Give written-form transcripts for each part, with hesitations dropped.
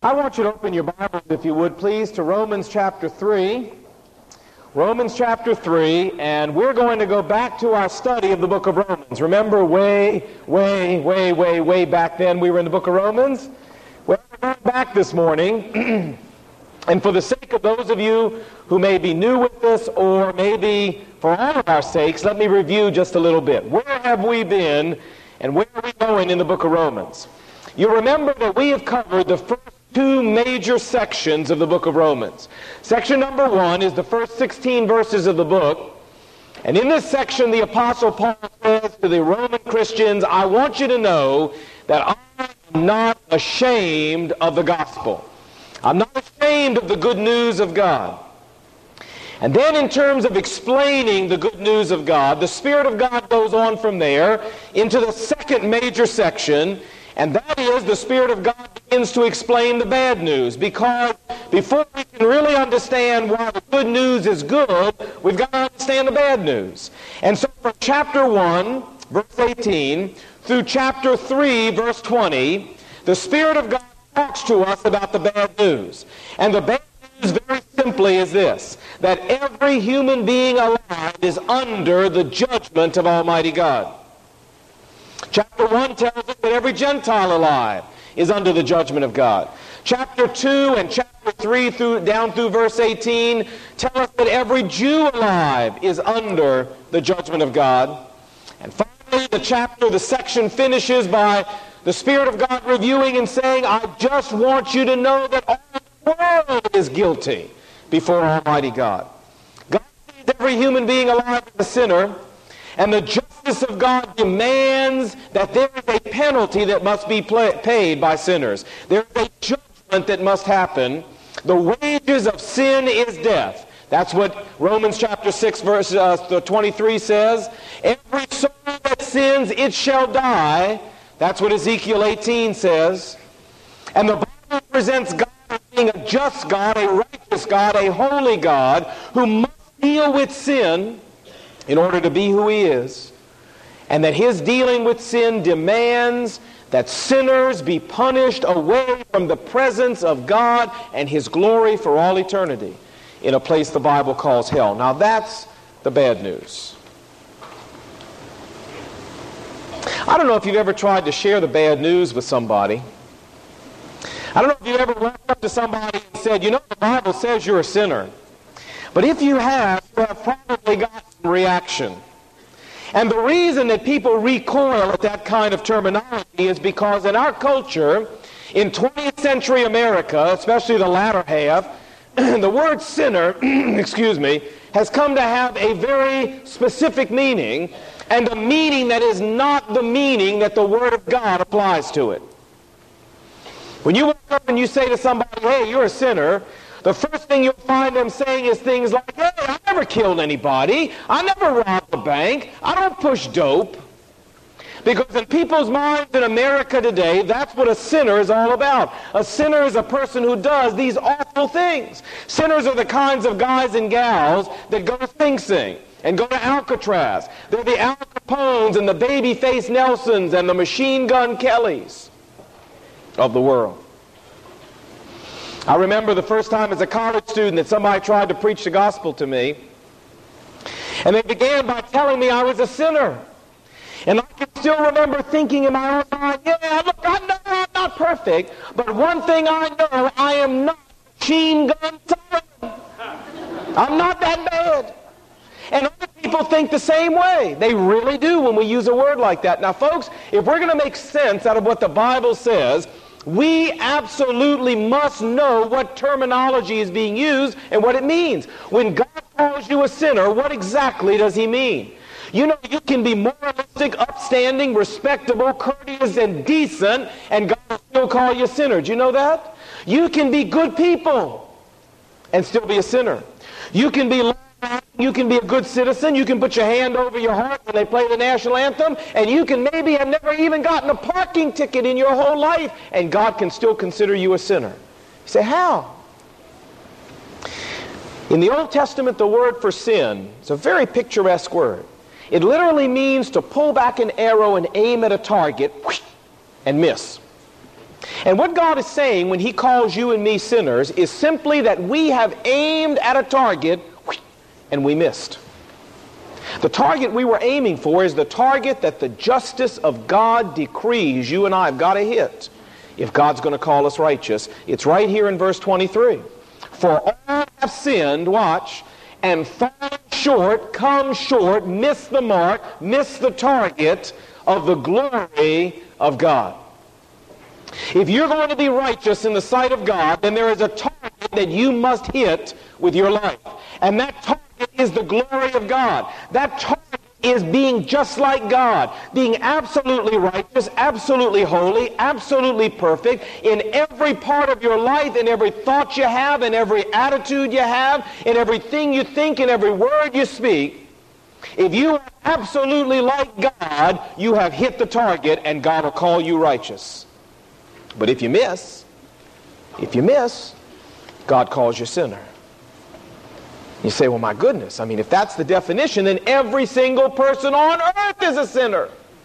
I want you to open your Bibles, if you would, please, to Romans chapter 3. Romans chapter 3, and we're going to go back to our study of the book of Romans. Remember way back then we were in the book of Romans? Well, we're going back this morning, and for the sake of those of you who may be new with us, or maybe for all of our sakes, let me review just a little bit. Where have we been, and where are we going in the book of Romans? You remember that we have covered the first two major sections of the book of Romans. Section number 1 is the first 16 verses of the book. And in this section, the Apostle Paul says to the Roman Christians, I want you to know that I am not ashamed of the gospel. I'm not ashamed of the good news of God. And then in terms of explaining the good news of God, the Spirit of God goes on from there into the second major section, and that is the Spirit of God begins to explain the bad news, because before we can really understand why the good news is good, we've got to understand the bad news. And so from chapter 1, verse 18, through chapter 3, verse 20, the Spirit of God talks to us about the bad news. And the bad news very simply is this, that every human being alive is under the judgment of Almighty God. Chapter 1 tells us that every Gentile alive is under the judgment of God. Chapter 2 and chapter 3 down through verse 18 tell us that every Jew alive is under the judgment of God. And finally, the section finishes by the Spirit of God reviewing and saying, I just want you to know that all the world is guilty before Almighty God. God sees every human being alive as a sinner, and the justice of God demands that there is a penalty that must be paid by sinners. There is a judgment that must happen. The wages of sin is death. That's what Romans chapter 6 verse 23 says. Every soul that sins, it shall die. That's what Ezekiel 18 says. And the Bible presents God as being a just God, a righteous God, a holy God, who must deal with sin in order to be who he is, and that his dealing with sin demands that sinners be punished away from the presence of God and his glory for all eternity in a place the Bible calls hell. Now that's the bad news. I don't know if you've ever tried to share the bad news with somebody. I don't know if you've ever walked up to somebody and said, you know, the Bible says you're a sinner. But if you have probably got some reaction. And the reason that people recoil at that kind of terminology is because in our culture, in 20th century America, especially the latter half, the word sinner, has come to have a very specific meaning, and a meaning that is not the meaning that the Word of God applies to it. When you walk up and you say to somebody, hey, you're a sinner, the first thing you'll find them saying is things like, hey, I never killed anybody. I never robbed a bank. I don't push dope. Because in people's minds in America today, that's what a sinner is all about. A sinner is a person who does these awful things. Sinners are the kinds of guys and gals that go to Sing Sing and go to Alcatraz. They're the Al Capones and the baby-faced Nelsons and the machine gun Kellys of the world. I remember the first time as a college student that somebody tried to preach the gospel to me. And they began by telling me I was a sinner. And I can still remember thinking in my own mind, yeah, look, I know I'm not perfect, but one thing I know, I am not machine gun Solomon. I'm not that bad. And other people think the same way. They really do when we use a word like that. Now, folks, if we're going to make sense out of what the Bible says, we absolutely must know what terminology is being used and what it means. When God calls you a sinner, what exactly does he mean? You know, you can be moralistic, upstanding, respectable, courteous, and decent, and God will still call you a sinner. Do you know that? You can be good people and still be a sinner. You can be you can be a good citizen. You can put your hand over your heart when they play the national anthem, and you can maybe have never even gotten a parking ticket in your whole life, and God can still consider you a sinner. You say, how? In the Old Testament, the word for sin is a very picturesque word. It literally means to pull back an arrow and aim at a target and miss. And what God is saying when he calls you and me sinners is simply that we have aimed at a target and we missed. The target we were aiming for is the target that the justice of God decrees you and I have got to hit if God's going to call us righteous. It's right here in verse 23. For all have sinned, watch, and fallen short, come short, miss the mark, miss the target of the glory of God. If you're going to be righteous in the sight of God, then there is a target that you must hit with your life. And that target is the glory of God. That target is being just like God, being absolutely righteous, absolutely holy, absolutely perfect in every part of your life, in every thought you have, in every attitude you have, in everything you think, in every word you speak. If you are absolutely like God, you have hit the target and God will call you righteous. But if you miss, God calls you sinner. You say, well, my goodness, I mean, if that's the definition, then every single person on earth is a sinner.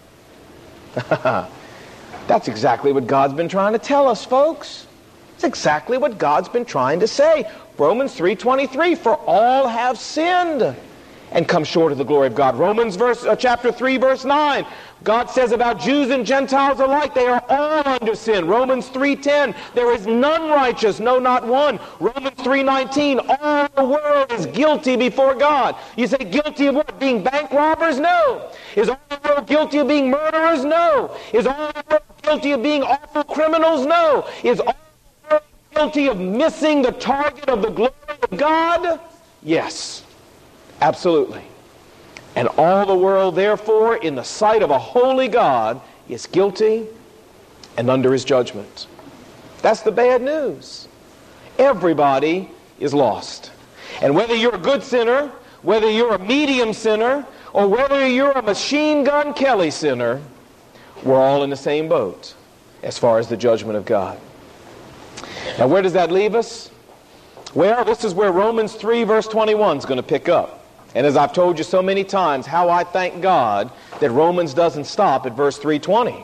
That's exactly what God's been trying to tell us, folks. It's exactly what God's been trying to say. Romans 3:23, for all have sinned and come short of the glory of God. Romans chapter 3, verse 9. God says about Jews and Gentiles alike, they are all under sin. Romans 3:10, there is none righteous, no, not one. Romans 3:19, all the world is guilty before God. You say, guilty of what? Being bank robbers? No. Is all the world guilty of being murderers? No. Is all the world guilty of being awful criminals? No. Is all the world guilty of missing the target of the glory of God? Yes. Absolutely. And all the world, therefore, in the sight of a holy God, is guilty and under his judgment. That's the bad news. Everybody is lost. And whether you're a good sinner, whether you're a medium sinner, or whether you're a machine gun Kelly sinner, we're all in the same boat as far as the judgment of God. Now, where does that leave us? Well, this is where Romans 3, verse 21 is going to pick up. And as I've told you so many times, how I thank God that Romans doesn't stop at verse 3:20.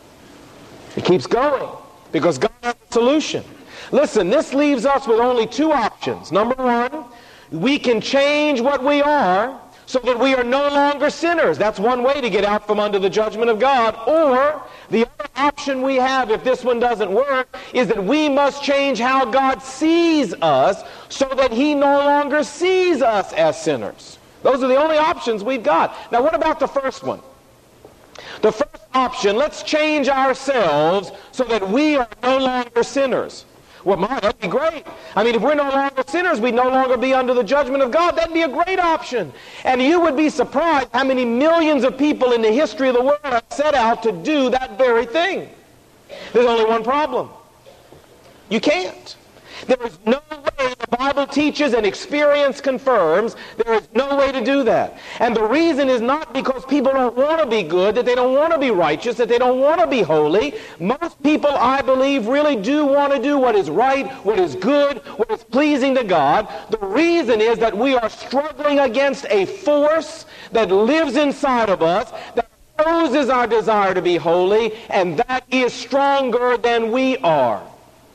It keeps going because God has a solution. Listen, this leaves us with only two options. Number one, we can change what we are so that we are no longer sinners. That's one way to get out from under the judgment of God. Or the other option we have, if this one doesn't work, is that we must change how God sees us so that he no longer sees us as sinners. Those are the only options we've got. Now, what about the first one? The first option, let's change ourselves so that we are no longer sinners. Well, that'd be great. I mean, if we're no longer sinners, we'd no longer be under the judgment of God. That'd be a great option. And you would be surprised how many millions of people in the history of the world have set out to do that very thing. There's only one problem. You can't. There is no way, the Bible teaches and experience confirms, there is no way to do that. And the reason is not because people don't want to be good, that they don't want to be righteous, that they don't want to be holy. Most people, I believe, really do want to do what is right, what is good, what is pleasing to God. The reason is that we are struggling against a force that lives inside of us, that opposes our desire to be holy, and that is stronger than we are.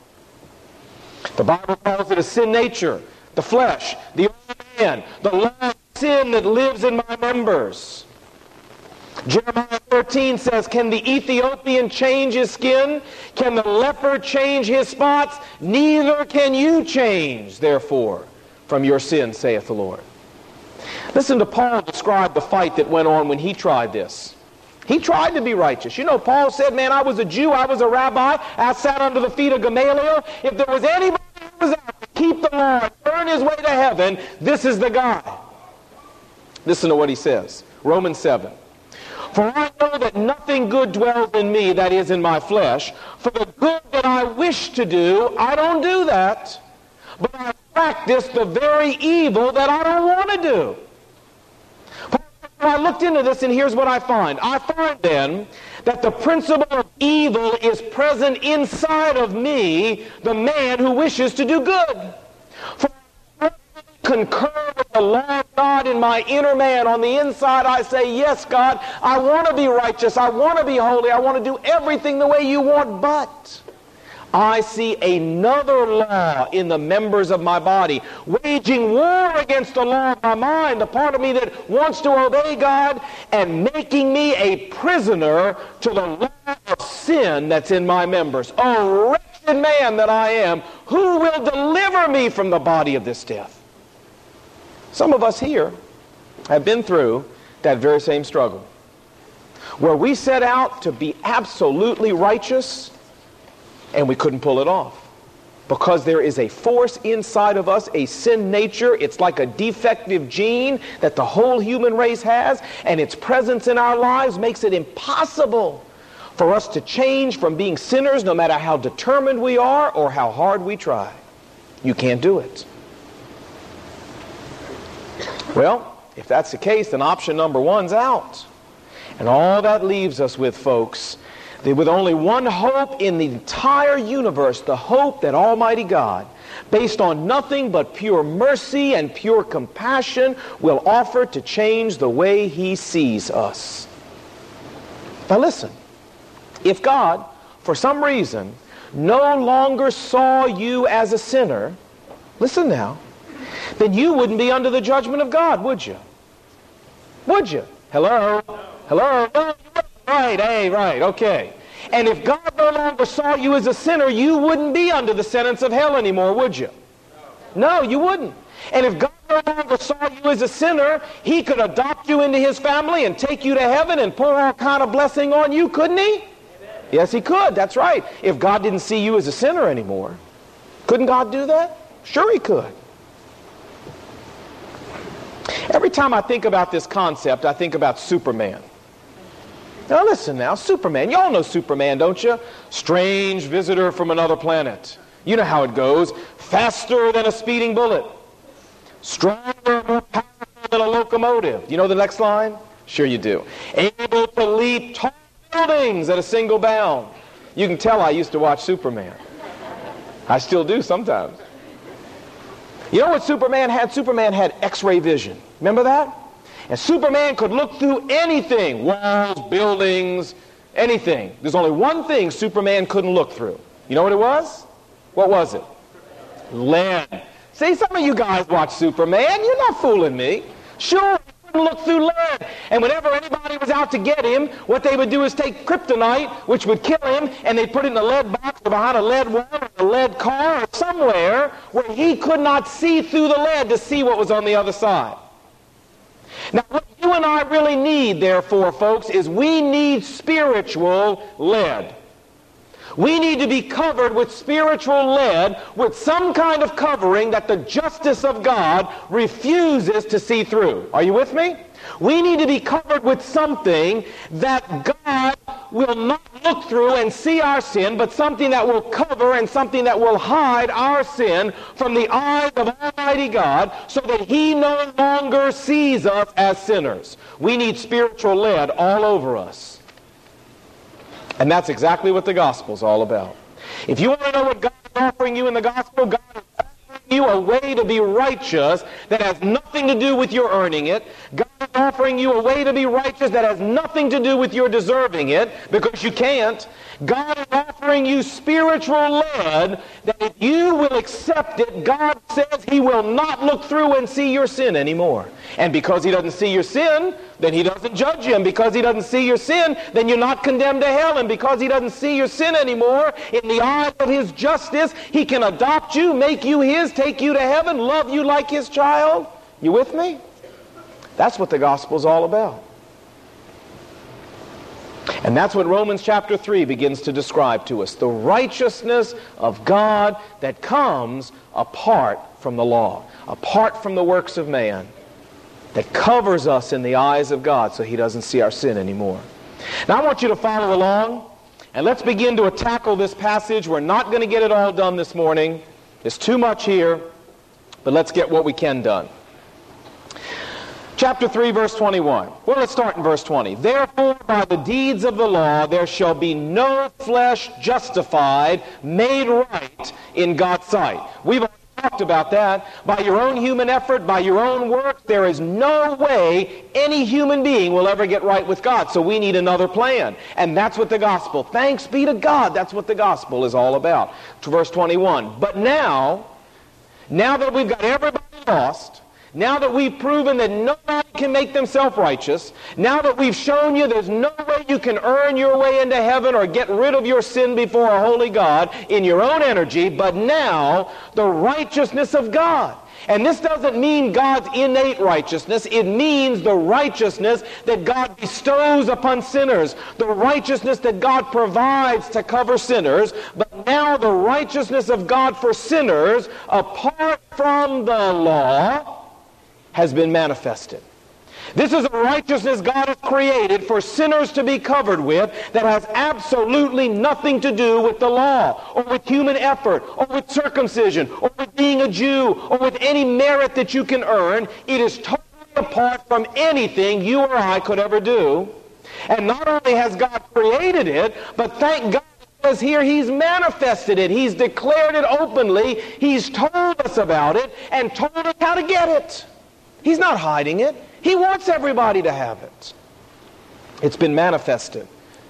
The Bible calls it a sin nature, the flesh, the old man, the law of sin that lives in my members. Jeremiah 13 says, can the Ethiopian change his skin? Can the leper change his spots? Neither can you change, therefore, from your sin, saith the Lord. Listen to Paul describe the fight that went on when he tried this. He tried to be righteous. You know, Paul said, man, I was a Jew, I was a rabbi, I sat under the feet of Gamaliel. If there was anybody who was out to keep the law and earn his way to heaven, this is the guy. Listen to what he says. Romans 7. For I know that nothing good dwells in me, that is in my flesh. For the good that I wish to do, I don't do that. But I practice the very evil that I don't want to do. I looked into this, and here's what I find. I find then that the principle of evil is present inside of me, the man who wishes to do good. For I concur with the law of God in my inner man. On the inside, I say, yes, God, I want to be righteous. I want to be holy. I want to do everything the way you want, but I see another law in the members of my body, waging war against the law of my mind, the part of me that wants to obey God, and making me a prisoner to the law of sin that's in my members. Oh, wretched man that I am, who will deliver me from the body of this death? Some of us here have been through that very same struggle, where we set out to be absolutely righteous, and we couldn't pull it off. Because there is a force inside of us, a sin nature. It's like a defective gene that the whole human race has, and its presence in our lives makes it impossible for us to change from being sinners, no matter how determined we are or how hard we try. You can't do it. Well, if that's the case, then option number one's out. And all that leaves us with, folks, with only one hope in the entire universe, the hope that Almighty God, based on nothing but pure mercy and pure compassion, will offer to change the way He sees us. Now listen, if God, for some reason, no longer saw you as a sinner, listen now, then you wouldn't be under the judgment of God, would you? Would you? Hello? Hello? No, right, hey, right, okay. And if God no longer saw you as a sinner, you wouldn't be under the sentence of hell anymore, would you? No, you wouldn't. And if God no longer saw you as a sinner, He could adopt you into His family and take you to heaven and pour all kind of blessing on you, couldn't He? Yes, He could, that's right. If God didn't see you as a sinner anymore. Couldn't God do that? Sure He could. Every time I think about this concept, I think about Superman. Now listen now, Superman. Y'all know Superman, don't you? Strange visitor from another planet. You know how it goes. Faster than a speeding bullet. Stronger, more powerful than a locomotive. You know the next line? Sure you do. Able to leap tall buildings at a single bound. You can tell I used to watch Superman. I still do sometimes. You know what Superman had? Superman had X-ray vision. Remember that? And Superman could look through anything. Walls, buildings, anything. There's only one thing Superman couldn't look through. You know what it was? What was it? Lead. See, some of you guys watch Superman. You're not fooling me. Sure, he couldn't look through lead. And whenever anybody was out to get him, what they would do is take kryptonite, which would kill him, and they'd put it in a lead box or behind a lead wall or a lead car or somewhere where he could not see through the lead to see what was on the other side. Now, what you and I really need, therefore, folks, is we need spiritual lead. We need to be covered with spiritual lead, with some kind of covering that the justice of God refuses to see through. Are you with me? We need to be covered with something that God will not look through and see our sin, but something that will cover and something that will hide our sin from the eyes of Almighty God, so that He no longer sees us as sinners. We need spiritual lead all over us. And that's exactly what the gospel's all about. If you want to know what God is offering you in the gospel, God is offering you a way to be righteous that has nothing to do with your earning it. God is offering you a way to be righteous that has nothing to do with your deserving it, because you can't. God is offering you spiritual lead that if you will accept it, God says He will not look through and see your sin anymore. And because He doesn't see your sin, then He doesn't judge you. And because He doesn't see your sin, then you're not condemned to hell. And because He doesn't see your sin anymore, in the eyes of His justice, He can adopt you, make you His, take you to heaven, love you like His child. You with me? That's what the gospel's all about. And that's what Romans chapter 3 begins to describe to us. The righteousness of God that comes apart from the law, apart from the works of man, that covers us in the eyes of God so He doesn't see our sin anymore. Now I want you to follow along, and let's begin to tackle this passage. We're not going to get it all done this morning. There's too much here, but let's get what we can done. Chapter 3, verse 21. Well, let's start in verse 20. Therefore, by the deeds of the law, there shall be no flesh justified, made right in God's sight. We've already talked about that. By your own human effort, by your own work, there is no way any human being will ever get right with God. So we need another plan. And that's what the gospel, thanks be to God, that's what the gospel is all about. To verse 21. But now that we've got everybody lost, now that we've proven that nobody can make themselves righteous, now that we've shown you there's no way you can earn your way into heaven or get rid of your sin before a holy God in your own energy, but now the righteousness of God. And this doesn't mean God's innate righteousness. It means the righteousness that God bestows upon sinners, the righteousness that God provides to cover sinners, but now the righteousness of God for sinners apart from the law has been manifested. This is a righteousness God has created for sinners to be covered with that has absolutely nothing to do with the law or with human effort or with circumcision or with being a Jew or with any merit that you can earn. It is totally apart from anything you or I could ever do. And not only has God created it, but thank God, because here He's manifested it. He's declared it openly. He's told us about it and told us how to get it. He's not hiding it. He wants everybody to have it. It's been manifested,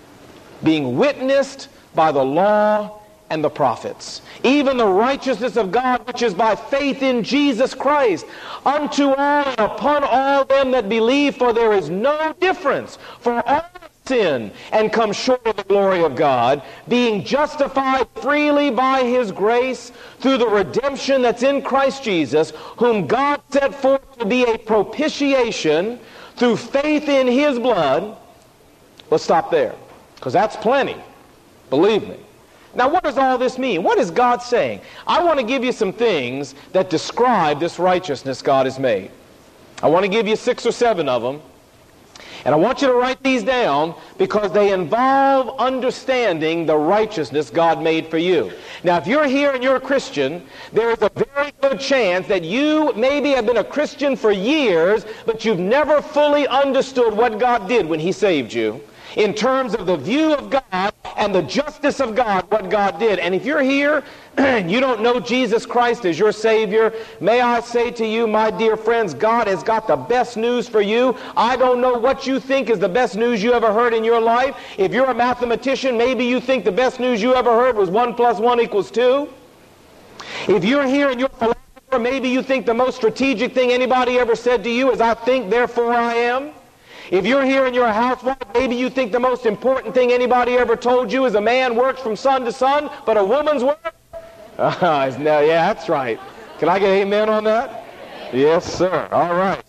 being witnessed by the law and the prophets. Even the righteousness of God, which is by faith in Jesus Christ, unto all and upon all them that believe, for there is no difference. For all sin and come short of the glory of God, being justified freely by His grace through the redemption that's in Christ Jesus, whom God set forth to be a propitiation through faith in His blood. Let's stop there, because that's plenty. Believe me. Now, what does all this mean? What is God saying? I want to give you some things that describe this righteousness God has made. I want to give you 6 or 7 of them. And I want you to write these down because they involve understanding the righteousness God made for you. Now, if you're here and you're a Christian, there is a very good chance that you maybe have been a Christian for years, but you've never fully understood what God did when He saved you in terms of the view of God and the justice of God, what God did. And if you're here and you don't know Jesus Christ as your Savior, may I say to you, my dear friends, God has got the best news for you. I don't know what you think is the best news you ever heard in your life. If you're a mathematician, maybe you think the best news you ever heard was 1 + 1 = 2. If you're here and you're a philosopher, maybe you think the most strategic thing anybody ever said to you is, I think, therefore I am. If you're here and you're a housewife, maybe you think the most important thing anybody ever told you is a man works from sun to sun, but a woman's work? Yeah, that's right. Can I get an amen on that? Yes, sir. All right.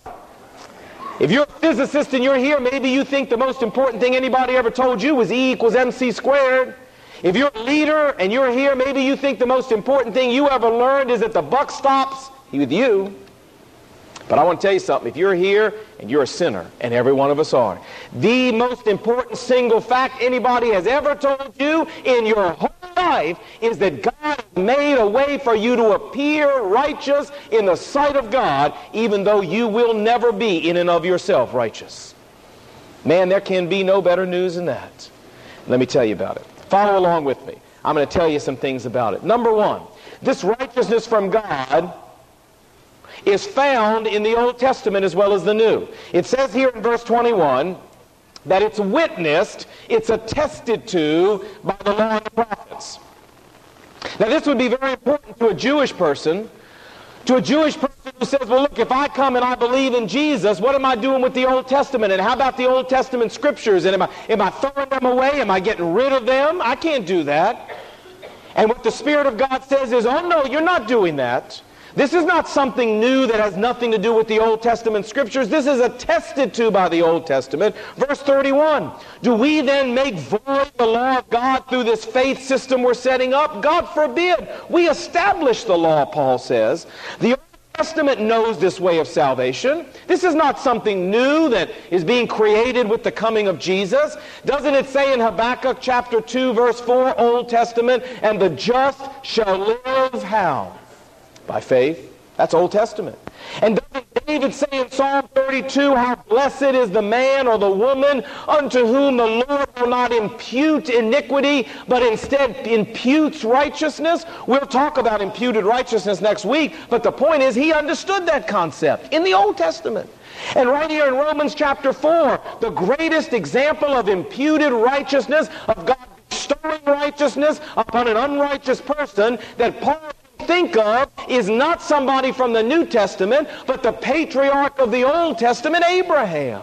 If you're a physicist and you're here, maybe you think the most important thing anybody ever told you was E = mc². If you're a leader and you're here, maybe you think the most important thing you ever learned is that the buck stops with you. But I want to tell you something. If you're here and you're a sinner, and every one of us are, the most important single fact anybody has ever told you in your whole life is that God has made a way for you to appear righteous in the sight of God, even though you will never be in and of yourself righteous. Man, there can be no better news than that. Let me tell you about it. Follow along with me. I'm going to tell you some things about it. Number one, this righteousness from God is found in the Old Testament as well as the New. It says here in verse 21 that it's witnessed, it's attested to by the law and the prophets. Now this would be very important to a Jewish person who says, well look, if I come and I believe in Jesus, what am I doing with the Old Testament? And how about the Old Testament scriptures? And am I throwing them away? Am I getting rid of them? I can't do that. And what the Spirit of God says is, oh no, you're not doing that. This is not something new that has nothing to do with the Old Testament scriptures. This is attested to by the Old Testament. Verse 31, do we then make void the law of God through this faith system we're setting up? God forbid. We establish the law, Paul says. The Old Testament knows this way of salvation. This is not something new that is being created with the coming of Jesus. Doesn't it say in Habakkuk chapter 2, verse 4, Old Testament, and the just shall live how? By faith. That's Old Testament. And doesn't David say in Psalm 32, how blessed is the man or the woman unto whom the Lord will not impute iniquity, but instead imputes righteousness? We'll talk about imputed righteousness next week, but the point is he understood that concept in the Old Testament. And right here in Romans chapter 4, the greatest example of imputed righteousness, of God bestowing righteousness upon an unrighteous person that Paul think of, is not somebody from the New Testament, but the patriarch of the Old Testament, Abraham.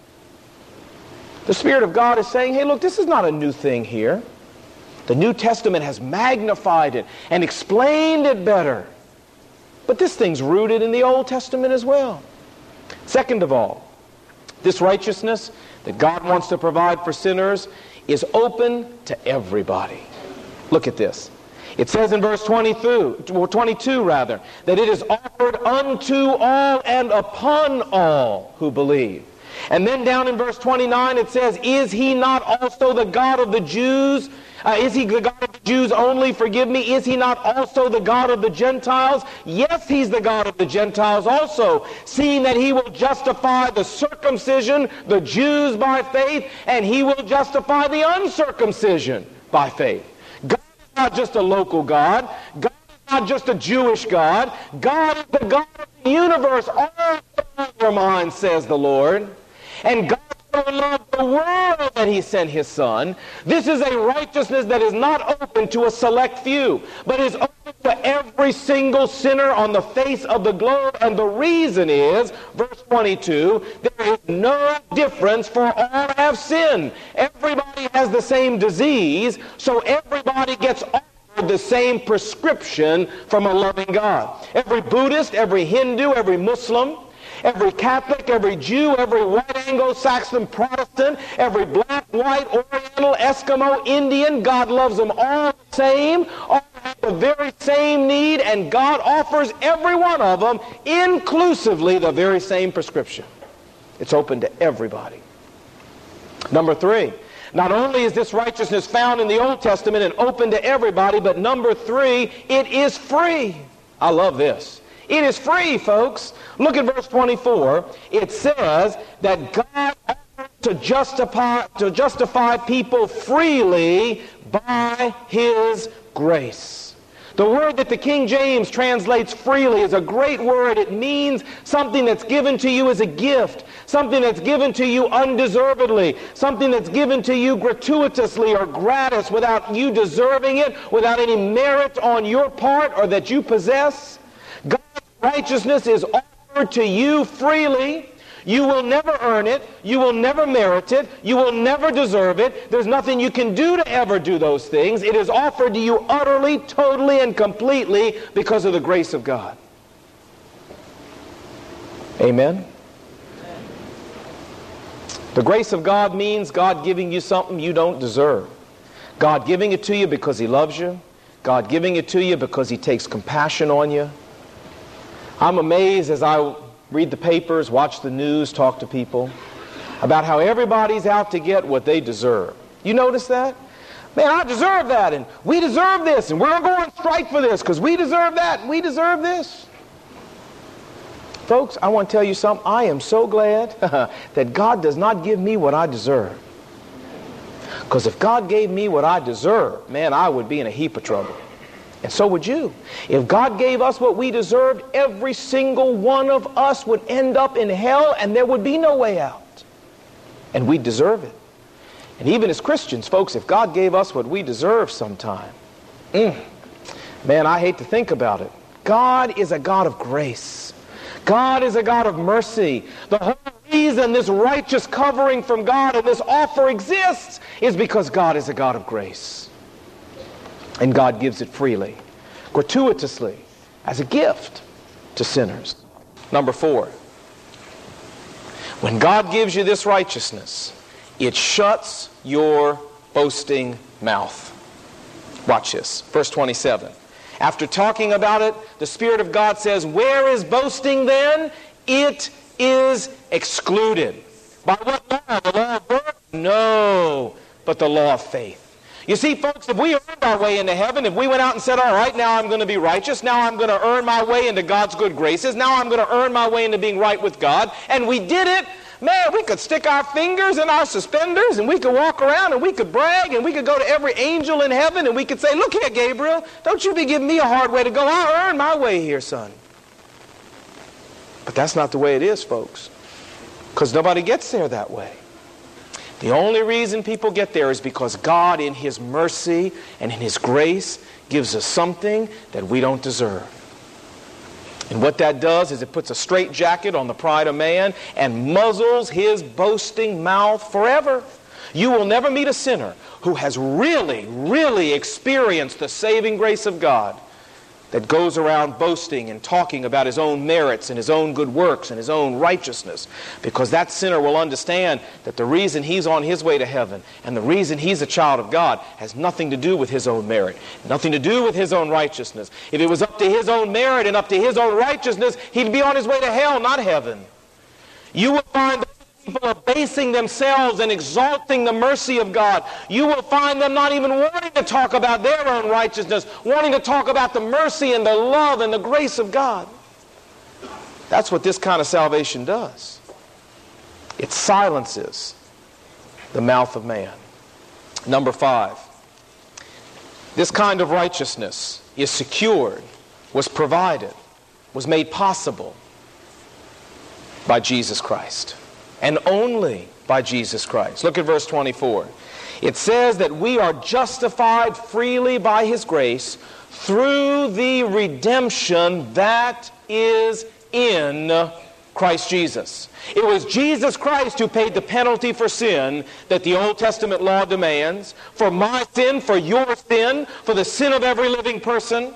The Spirit of God is saying, hey, look, this is not a new thing here. The New Testament has magnified it and explained it better. But this thing's rooted in the Old Testament as well. Second of all, this righteousness that God wants to provide for sinners is open to everybody. Look at this. It says in verse 22, that it is offered unto all and upon all who believe. And then down in verse 29 it says, is he not also the God of the Jews? Is he the God of the Jews only? Forgive me. Is he not also the God of the Gentiles? Yes, he's the God of the Gentiles also, seeing that he will justify the circumcision, the Jews by faith, and he will justify the uncircumcision by faith. God is not just a local God. God is not just a Jewish God. God is the God of the universe. All your mind, says the Lord. And God so loved the world that he sent his Son. This is a righteousness that is not open to a select few, but is open to every single sinner on the face of the globe. And the reason is, verse 22, there is no difference, for all have sinned. Everybody has the same disease, so everybody gets offered the same prescription from a loving God. Every Buddhist, every Hindu, every Muslim, every Catholic, every Jew, every white Anglo-Saxon Protestant, every black, white, Oriental, Eskimo, Indian, God loves them all the same, all have the very same need, and God offers every one of them inclusively the very same prescription. It's open to everybody. Number three, not only is this righteousness found in the Old Testament and open to everybody, but number three, it is free. I love this. It is free, folks. Look at verse 24. It says that God offers to justify people freely by his grace. The word that the King James translates freely is a great word. It means something that's given to you as a gift, something that's given to you undeservedly, something that's given to you gratuitously or gratis without you deserving it, without any merit on your part or that you possess. God's righteousness is offered to you freely. You will never earn it. You will never merit it. You will never deserve it. There's nothing you can do to ever do those things. It is offered to you utterly, totally, and completely because of the grace of God. Amen? The grace of God means God giving you something you don't deserve. God giving it to you because he loves you. God giving it to you because he takes compassion on you. I'm amazed as I read the papers, watch the news, talk to people about how everybody's out to get what they deserve. You notice that? Man, I deserve that, and we deserve this, and we're going to go on strike for this because we deserve that, and we deserve this. Folks, I want to tell you something. I am so glad that God does not give me what I deserve. Because if God gave me what I deserve, man, I would be in a heap of trouble. And so would you. If God gave us what we deserved, every single one of us would end up in hell and there would be no way out. And we deserve it. And even as Christians, folks, if God gave us what we deserve sometime, man, I hate to think about it. God is a God of grace. God is a God of mercy. The whole reason this righteous covering from God and this offer exists is because God is a God of grace. And God gives it freely, gratuitously, as a gift to sinners. Number four, when God gives you this righteousness, it shuts your boasting mouth. Watch this, verse 27. After talking about it, the Spirit of God says, where is boasting then? It is excluded. By what law? The law of works? No, but the law of faith. You see, folks, if we earned our way into heaven, if we went out and said, all right, now I'm going to be righteous, now I'm going to earn my way into God's good graces, now I'm going to earn my way into being right with God, and we did it, man, we could stick our fingers in our suspenders, and we could walk around, and we could brag, and we could go to every angel in heaven, and we could say, look here, Gabriel, don't you be giving me a hard way to go. I'll earn my way here, son. But that's not the way it is, folks, because nobody gets there that way. The only reason people get there is because God, in His mercy and in His grace, gives us something that we don't deserve. And what that does is it puts a straitjacket on the pride of man and muzzles his boasting mouth forever. You will never meet a sinner who has really, really experienced the saving grace of God that goes around boasting and talking about his own merits and his own good works and his own righteousness, because that sinner will understand that the reason he's on his way to heaven and the reason he's a child of God has nothing to do with his own merit, nothing to do with his own righteousness. If it was up to his own merit and up to his own righteousness, he'd be on his way to hell, not heaven. You will find people abasing themselves and exalting the mercy of God. You will find them not even wanting to talk about their own righteousness, wanting to talk about the mercy and the love and the grace of God. That's what this kind of salvation does. It silences the mouth of man. Number 5, this kind of righteousness is secured, was provided, was made possible by Jesus Christ. And only by Jesus Christ. Look at verse 24. It says that we are justified freely by His grace through the redemption that is in Christ Jesus. It was Jesus Christ who paid the penalty for sin that the Old Testament law demands, for my sin, for your sin, for the sin of every living person.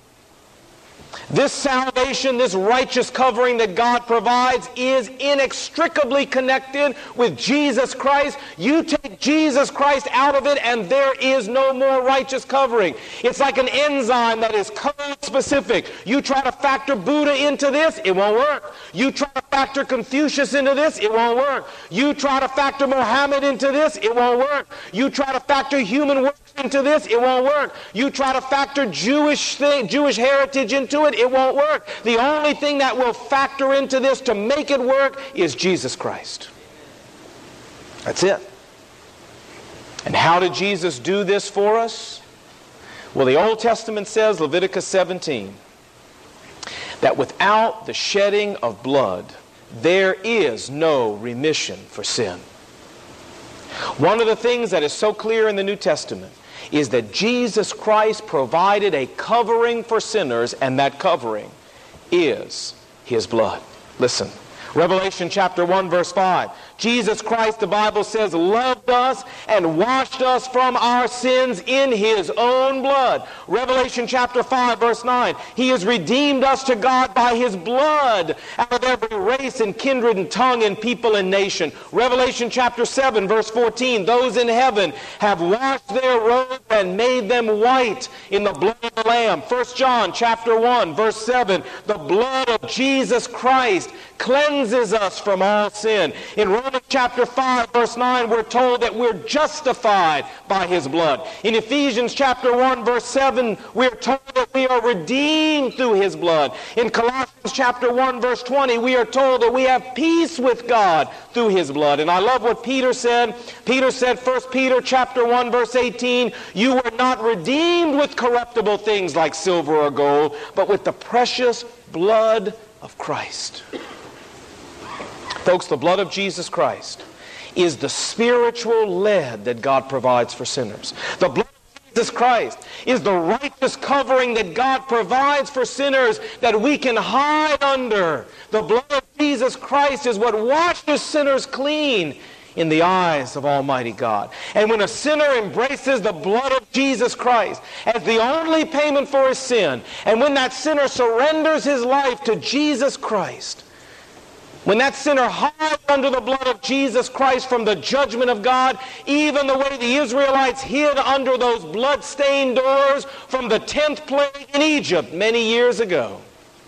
This salvation, this righteous covering that God provides is inextricably connected with Jesus Christ. You take Jesus Christ out of it and there is no more righteous covering. It's like an enzyme that is code specific. You try to factor Buddha into this, it won't work. You try to factor Confucius into this, it won't work. You try to factor Mohammed into this, it won't work. You try to factor human works into this, it won't work. You try to factor Jewish heritage into it won't work. The only thing that will factor into this to make it work is Jesus Christ. That's it. And how did Jesus do this for us? Well, the Old Testament says, Leviticus 17, that without the shedding of blood, there is no remission for sin. One of the things that is so clear in the New Testament is that Jesus Christ provided a covering for sinners, and that covering is His blood. Listen, Revelation chapter 1, verse 5. Jesus Christ, the Bible says, loved us and washed us from our sins in His own blood. Revelation chapter 5, verse 9. He has redeemed us to God by His blood out of every race and kindred and tongue and people and nation. Revelation chapter 7, verse 14. Those in heaven have washed their robes and made them white in the blood of the Lamb. 1 John chapter 1, verse 7. The blood of Jesus Christ cleanses us from all sin. In Romans chapter 5, verse 9, we're told that we're justified by His blood. In Ephesians chapter 1, verse 7, we're told that we are redeemed through His blood. In Colossians chapter 1, verse 20, we are told that we have peace with God through His blood. And I love what Peter said. Peter said, 1 Peter chapter 1, verse 18, you were not redeemed with corruptible things like silver or gold, but with the precious blood of Christ. Folks, the blood of Jesus Christ is the spiritual lead that God provides for sinners. The blood of Jesus Christ is the righteous covering that God provides for sinners that we can hide under. The blood of Jesus Christ is what washes sinners clean in the eyes of Almighty God. And when a sinner embraces the blood of Jesus Christ as the only payment for his sin, and when that sinner surrenders his life to Jesus Christ, when that sinner hides under the blood of Jesus Christ from the judgment of God, even the way the Israelites hid under those blood-stained doors from the 10th plague in Egypt many years ago,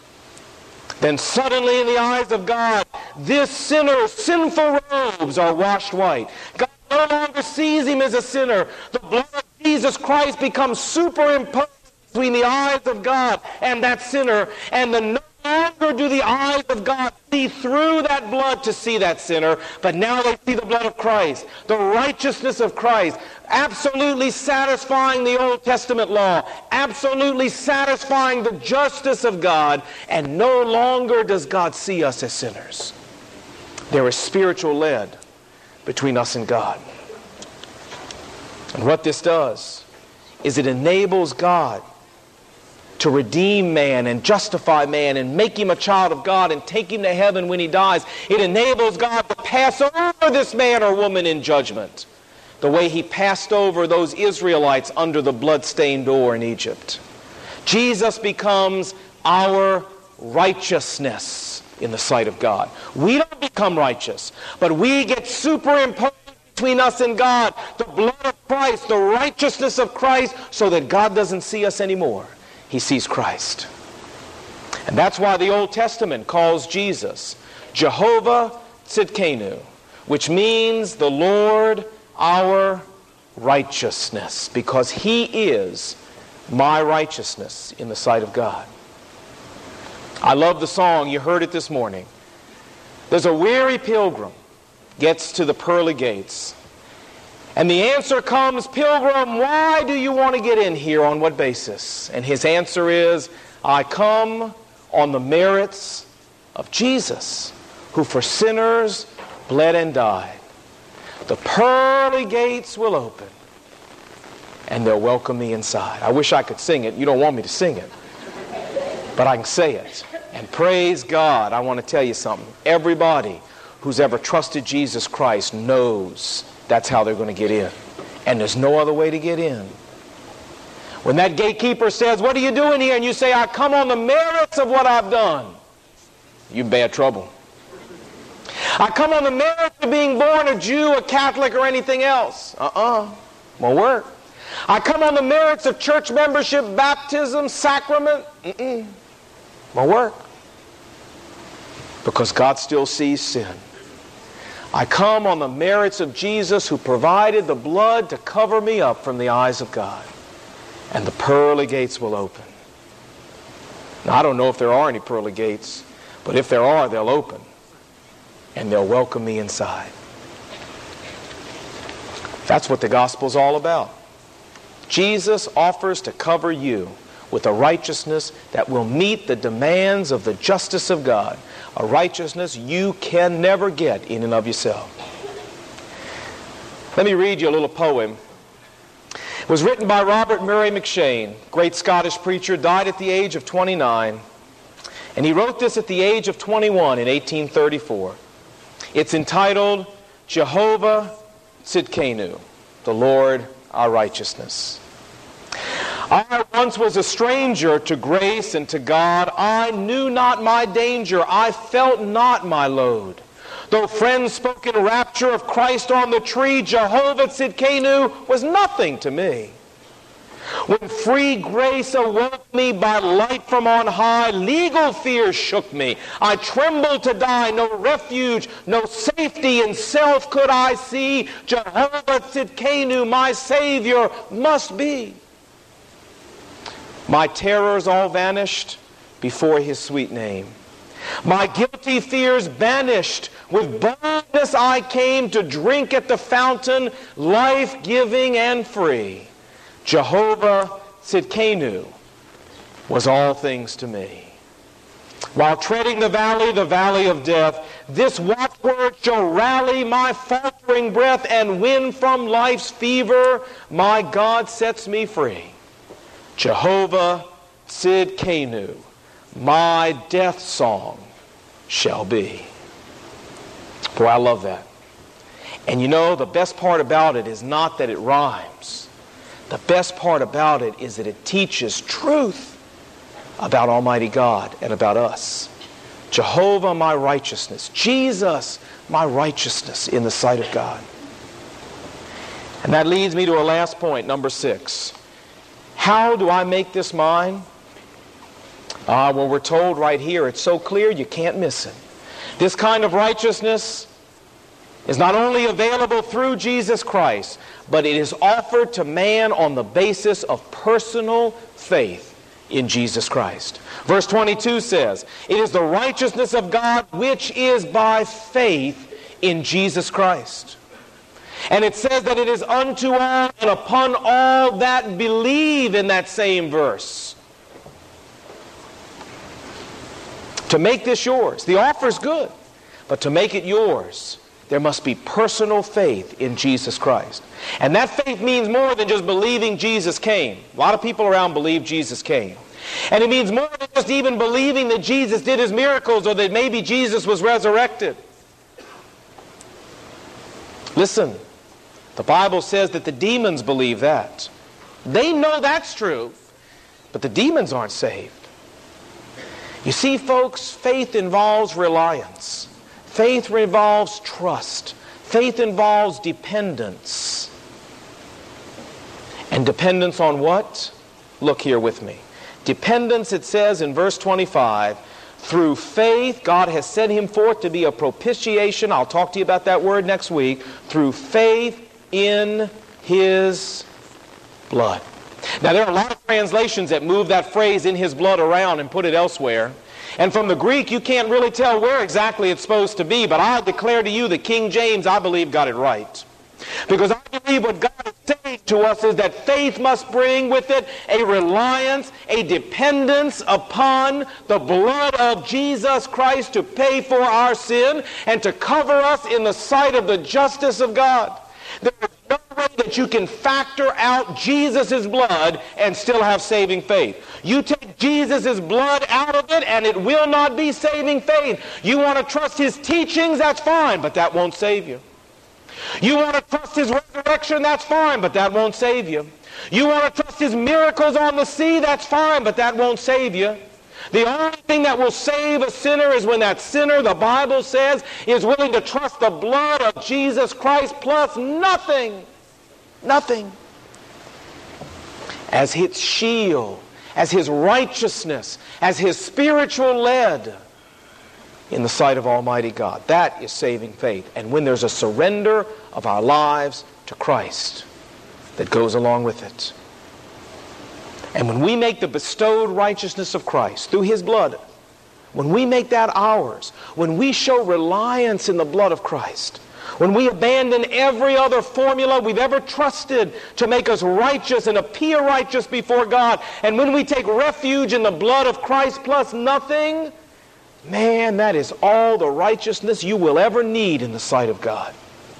then suddenly in the eyes of God, this sinner's sinful robes are washed white. God no longer sees him as a sinner. The blood of Jesus Christ becomes superimposed between the eyes of God and that sinner, and no longer do the eyes of God see through that blood to see that sinner, but now they see the blood of Christ, the righteousness of Christ, absolutely satisfying the Old Testament law, absolutely satisfying the justice of God, and no longer does God see us as sinners. There is spiritual lead between us and God. And what this does is it enables God to redeem man and justify man and make him a child of God and take him to heaven when he dies. It enables God to pass over this man or woman in judgment the way he passed over those Israelites under the blood-stained door in Egypt. Jesus becomes our righteousness in the sight of God. We don't become righteous, but we get superimposed between us and God, the blood of Christ, the righteousness of Christ, so that God doesn't see us anymore. He sees Christ. And that's why the Old Testament calls Jesus Jehovah Tzidkenu, which means the Lord our righteousness, because He is my righteousness in the sight of God. I love the song. You heard it this morning. There's a weary pilgrim gets to the pearly gates. And the answer comes, "Pilgrim, why do you want to get in here? On what basis?" And his answer is, "I come on the merits of Jesus, who for sinners bled and died. The pearly gates will open, and they'll welcome me inside." I wish I could sing it. You don't want me to sing it. But I can say it. And praise God, I want to tell you something. Everybody who's ever trusted Jesus Christ knows that's how they're going to get in. And there's no other way to get in. When that gatekeeper says, "What are you doing here?" and you say, "I come on the merits of what I've done," you're in bad trouble. "I come on the merits of being born a Jew, a Catholic, or anything else." Won't work. "I come on the merits of church membership, baptism, sacrament." Won't work. Because God still sees sin. "I come on the merits of Jesus, who provided the blood to cover me up from the eyes of God. And the pearly gates will open." Now, I don't know if there are any pearly gates, but if there are, they'll open. And they'll welcome me inside. That's what the gospel's all about. Jesus offers to cover you with a righteousness that will meet the demands of the justice of God, a righteousness you can never get in and of yourself. Let me read you a little poem. It was written by Robert Murray McCheyne, great Scottish preacher, died at the age of 29, and he wrote this at the age of 21 in 1834. It's entitled, "Jehovah Tzidkenu, the Lord our righteousness." "I once was a stranger to grace and to God. I knew not my danger. I felt not my load. Though friends spoke in rapture of Christ on the tree, Jehovah Tzidkenu was nothing to me. When free grace awoke me by light from on high, legal fear shook me. I trembled to die. No refuge, no safety in self could I see. Jehovah Tzidkenu, my Savior, must be. My terrors all vanished before His sweet name. My guilty fears banished. With boldness I came to drink at the fountain, life-giving and free. Jehovah Tzidkenu was all things to me. While treading the valley of death, this watchword shall rally my faltering breath, and when from life's fever my God sets me free. Jehovah Tzidkenu, my death song shall be." Boy, I love that. And you know, the best part about it is not that it rhymes. The best part about it is that it teaches truth about Almighty God and about us. Jehovah, my righteousness. Jesus, my righteousness in the sight of God. And that leads me to a last point, number 6. How do I make this mine? Well, we're told right here, it's so clear you can't miss it. This kind of righteousness is not only available through Jesus Christ, but it is offered to man on the basis of personal faith in Jesus Christ. Verse 22 says, it is the righteousness of God which is by faith in Jesus Christ. And it says that it is unto all and upon all that believe in that same verse. To make this yours, the offer is good, but to make it yours, there must be personal faith in Jesus Christ. And that faith means more than just believing Jesus came. A lot of people around believe Jesus came. And it means more than just even believing that Jesus did his miracles or that maybe Jesus was resurrected. Listen, the Bible says that the demons believe that. They know that's true, but the demons aren't saved. You see, folks, faith involves reliance. Faith involves trust. Faith involves dependence. And dependence on what? Look here with me. Dependence, it says in verse 25, through faith, God has set him forth to be a propitiation. I'll talk to you about that word next week. Through faith in his blood. Now, there are a lot of translations that move that phrase "in his blood" around and put it elsewhere. And from the Greek, you can't really tell where exactly it's supposed to be, but I declare to you that King James, I believe, got it right. Because I believe what God is saying to us is that faith must bring with it a reliance, a dependence upon the blood of Jesus Christ to pay for our sin and to cover us in the sight of the justice of God. There is no way that you can factor out Jesus' blood and still have saving faith. You take Jesus' blood out of it and it will not be saving faith. You want to trust his teachings, that's fine, but that won't save you. You want to trust his resurrection, that's fine, but that won't save you. You want to trust his miracles on the sea, that's fine, but that won't save you. The only thing that will save a sinner is when that sinner, the Bible says, is willing to trust the blood of Jesus Christ plus nothing. Nothing. As his shield, as his righteousness, as his spiritual lead in the sight of Almighty God. That is saving faith. And when there's a surrender of our lives to Christ that goes along with it. And when we make the bestowed righteousness of Christ through his blood, when we make that ours, when we show reliance in the blood of Christ, when we abandon every other formula we've ever trusted to make us righteous and appear righteous before God, and when we take refuge in the blood of Christ plus nothing, man, that is all the righteousness you will ever need in the sight of God.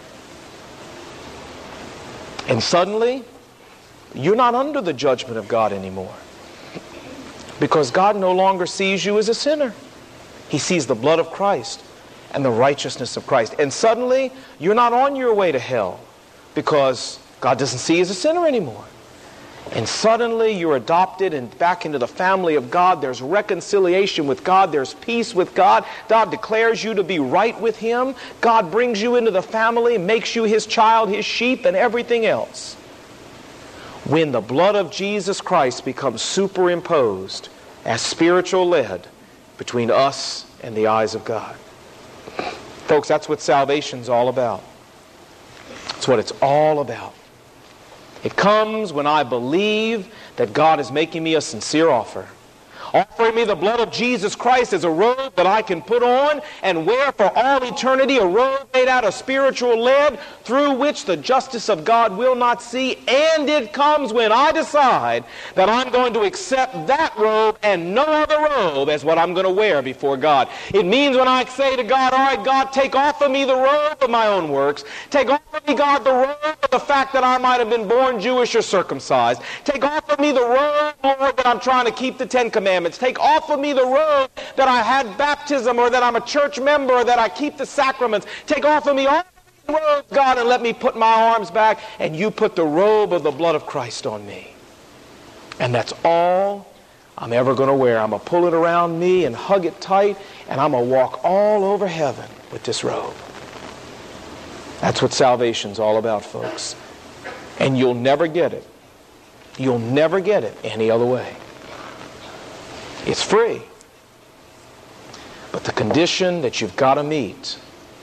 And suddenly, you're not under the judgment of God anymore. Because God no longer sees you as a sinner. He sees the blood of Christ and the righteousness of Christ. And suddenly, you're not on your way to hell because God doesn't see you as a sinner anymore. And suddenly, you're adopted and back into the family of God. There's reconciliation with God. There's peace with God. God declares you to be right with him. God brings you into the family, makes you his child, his sheep, and everything else. When the blood of Jesus Christ becomes superimposed as spiritual lead between us and the eyes of God. Folks, that's what salvation's all about. That's what it's all about. It comes when I believe that God is making me a sincere offer. Offering me the blood of Jesus Christ as a robe that I can put on and wear for all eternity, a robe made out of spiritual lead through which the justice of God will not see. And it comes when I decide that I'm going to accept that robe and no other robe as what I'm going to wear before God. It means when I say to God, all right, God, take off of me the robe of my own works. Take off of me, God, the robe of the fact that I might have been born Jewish or circumcised. Take off of me the robe, Lord, that I'm trying to keep the Ten Commandments. Take off of me the robe that I had baptism or that I'm a church member or that I keep the sacraments. Take off of me all the robes, God, and let me put my arms back and you put the robe of the blood of Christ on me. And that's all I'm ever going to wear. I'm going to pull it around me and hug it tight and I'm going to walk all over heaven with this robe. That's what salvation's all about, folks. And you'll never get it. You'll never get it any other way. It's free. But the condition that you've got to meet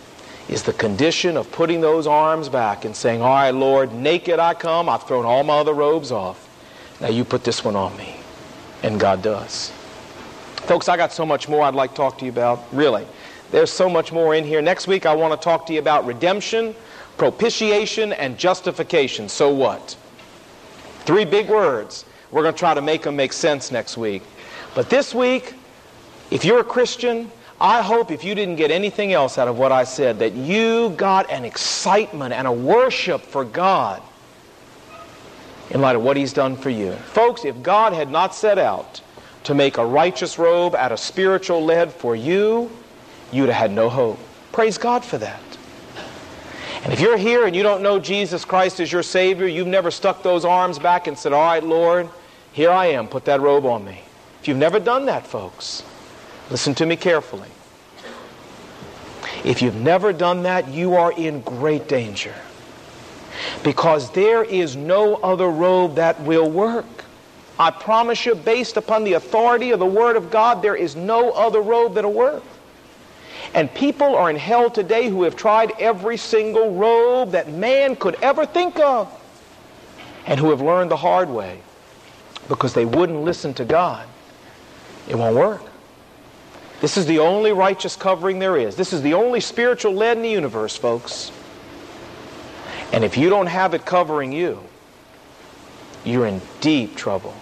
is the condition of putting those arms back and saying, all right, Lord, naked I come. I've thrown all my other robes off. Now you put this one on me. And God does. Folks, I got so much more I'd like to talk to you about. Really. There's so much more in here. Next week I want to talk to you about redemption, propitiation, and justification. So what? 3 big words. We're going to try to make them make sense next week. But this week, if you're a Christian, I hope if you didn't get anything else out of what I said, that you got an excitement and a worship for God in light of what He's done for you. Folks, if God had not set out to make a righteous robe out of spiritual lead for you, you'd have had no hope. Praise God for that. And if you're here and you don't know Jesus Christ as your Savior, you've never stuck those arms back and said, all right, Lord, here I am, put that robe on me. If you've never done that, folks, listen to me carefully. If you've never done that, you are in great danger. Because there is no other robe that will work. I promise you, based upon the authority of the Word of God, there is no other robe that'll work. And people are in hell today who have tried every single robe that man could ever think of, and who have learned the hard way because they wouldn't listen to God. It won't work. This is the only righteous covering there is. This is the only spiritual lead in the universe, folks. And if you don't have it covering you, you're in deep trouble.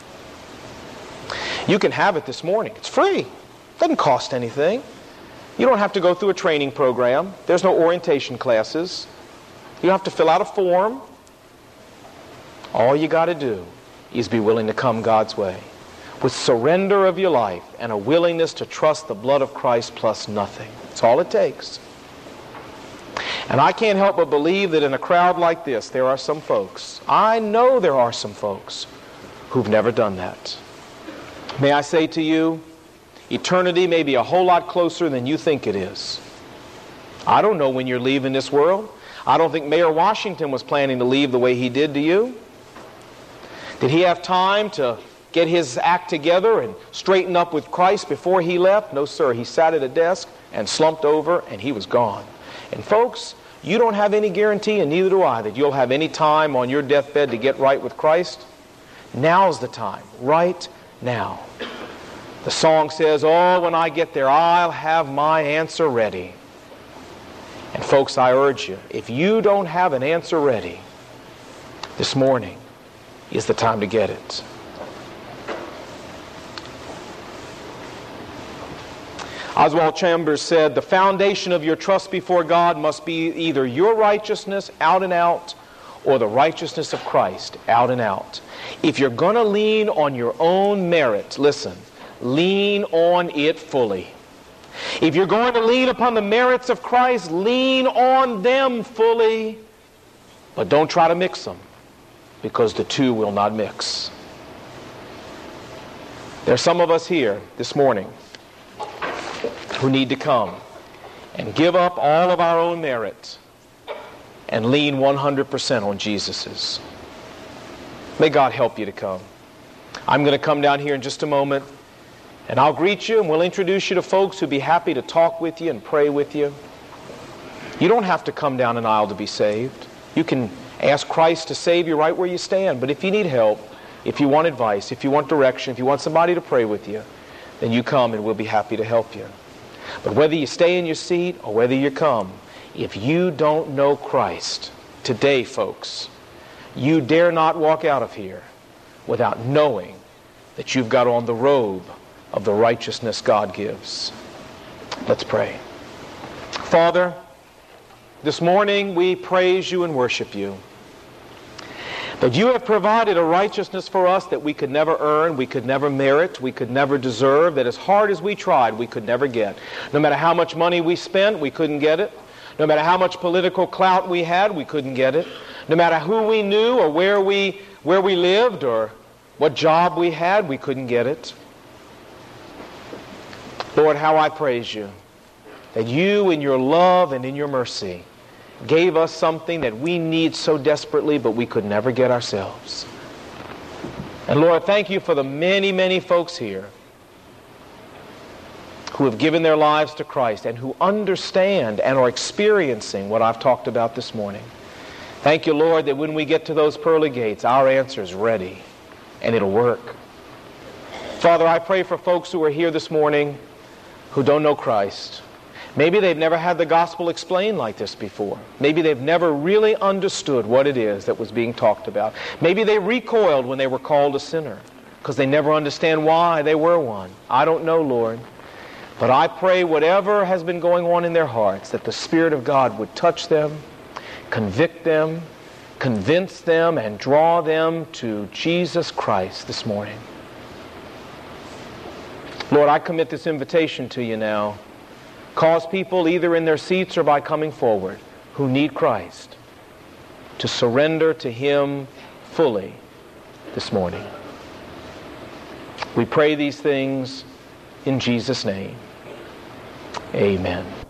You can have it this morning. It's free. It doesn't cost anything. You don't have to go through a training program. There's no orientation classes. You don't have to fill out a form. All you got to do is be willing to come God's way with surrender of your life and a willingness to trust the blood of Christ plus nothing. That's all it takes. And I can't help but believe that in a crowd like this, there are some folks, I know there are some folks, who've never done that. May I say to you, eternity may be a whole lot closer than you think it is. I don't know when you're leaving this world. I don't think Mayor Washington was planning to leave the way he did, do you? Did he have time to get his act together and straighten up with Christ before he left? No, sir. He sat at a desk and slumped over and he was gone. And folks, you don't have any guarantee, and neither do I, that you'll have any time on your deathbed to get right with Christ. Now's the time, right now. The song says, oh, when I get there, I'll have my answer ready. And folks, I urge you, if you don't have an answer ready, this morning is the time to get it. Oswald Chambers said, the foundation of your trust before God must be either your righteousness out and out or the righteousness of Christ out and out. If you're going to lean on your own merit, listen, lean on it fully. If you're going to lean upon the merits of Christ, lean on them fully. But don't try to mix them, because the two will not mix. There's some of us here this morning who need to come and give up all of our own merit and lean 100% on Jesus's. May God help you to come. I'm going to come down here in just a moment, and I'll greet you, and we'll introduce you to folks who'd be happy to talk with you and pray with you. You don't have to come down an aisle to be saved. You can ask Christ to save you right where you stand. But if you need help, if you want advice, if you want direction, if you want somebody to pray with you, then you come and we'll be happy to help you. But whether you stay in your seat or whether you come, if you don't know Christ today, folks, you dare not walk out of here without knowing that you've got on the robe of the righteousness God gives. Let's pray. Father, this morning we praise you and worship you. That you have provided a righteousness for us that we could never earn, we could never merit, we could never deserve, that as hard as we tried, we could never get. No matter how much money we spent, we couldn't get it. No matter how much political clout we had, we couldn't get it. No matter who we knew or where we lived or what job we had, we couldn't get it. Lord, how I praise you that you in your love and in your mercy gave us something that we need so desperately, but we could never get ourselves. And Lord, thank you for the many, many folks here who have given their lives to Christ and who understand and are experiencing what I've talked about this morning. Thank you, Lord, that when we get to those pearly gates, our answer is ready and it'll work. Father, I pray for folks who are here this morning who don't know Christ. Maybe they've never had the gospel explained like this before. Maybe they've never really understood what it is that was being talked about. Maybe they recoiled when they were called a sinner because they never understand why they were one. I don't know, Lord. But I pray whatever has been going on in their hearts, that the Spirit of God would touch them, convict them, convince them, and draw them to Jesus Christ this morning. Lord, I commit this invitation to you now. Cause people, either in their seats or by coming forward, who need Christ, to surrender to Him fully this morning. We pray these things in Jesus' name. Amen.